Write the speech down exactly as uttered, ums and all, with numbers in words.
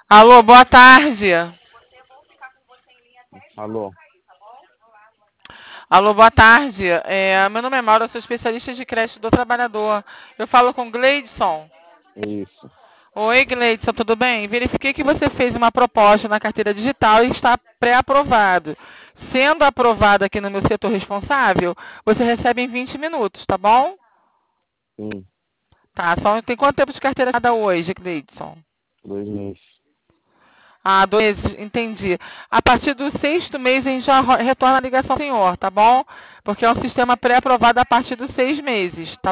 Alô, boa tarde. Alô, Alô, boa tarde. É, meu nome é Mauro, eu sou especialista de crédito do trabalhador. Eu falo com Gleidson. isso. Oi, Gleidson, tudo bem? Verifiquei que você fez uma proposta na carteira digital e está pré-aprovado. Sendo aprovado aqui no meu setor responsável, você recebe em vinte minutos, tá bom? Sim, Tá, só tem quanto tempo de carteira cada hoje, Gleidson? dois meses. Ah, dois, entendi. A partir do sexto mês a gente já ro- retorna a ligação ao senhor, tá bom? Porque é um sistema pré-aprovado a partir dos seis meses, tá